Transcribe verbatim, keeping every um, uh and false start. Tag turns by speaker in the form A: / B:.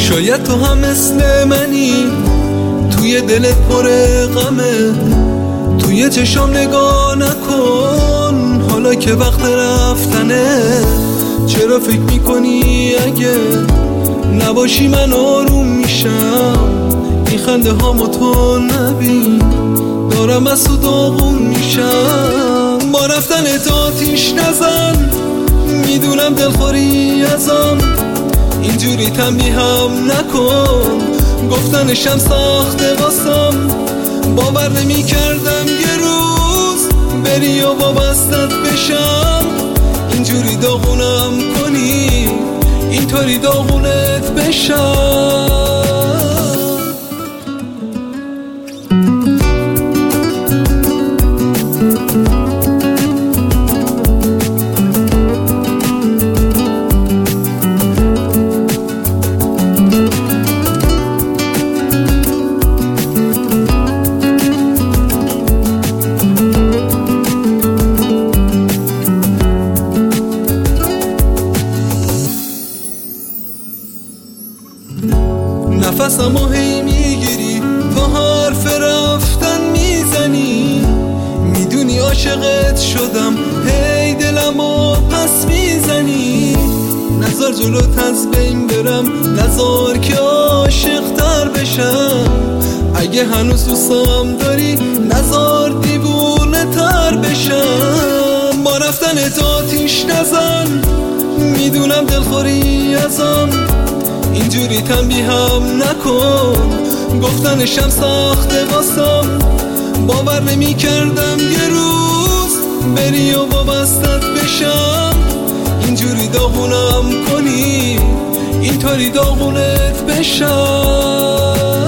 A: شاید تو هم مثل منی، توی دلت پر غمه، توی چشام نگاه نکن حالا که وقت رفتنه. چرا فکر میکنی اگه نباشی من آروم میشم؟ این خنده هامو تو نبین، دارم از تو داغون میشم. با رفتن تو آتیش نزن، میدونم دلخوری ازم، اینجوری تنبیهم نکن. گفتنشم سخته واسم، باور نمی کردم یه روز بری و وابستت بشم. اینجوری داغونم کنی، اینطوری داغونت بشم. نفسمو هی میگیری، تا حرف رفتن میزنی، میدونی عاشقت شدم، هی دلمو پس میزنی. نزار جلوت از بین برم، نزار که عاشق تر بشم. اگه هنوز دوستم داری، نزار دیوونه تر بشم. با رفتن تو آتیش نزن، میدونم دلخوری ازم، اینجوری تنبیهم نکن. گفتنشم سخته واسم، باور نمی کردم یه روز بری و وابستت بشم. اینجوری داغونم کنی، اینطوری داغونت بشم.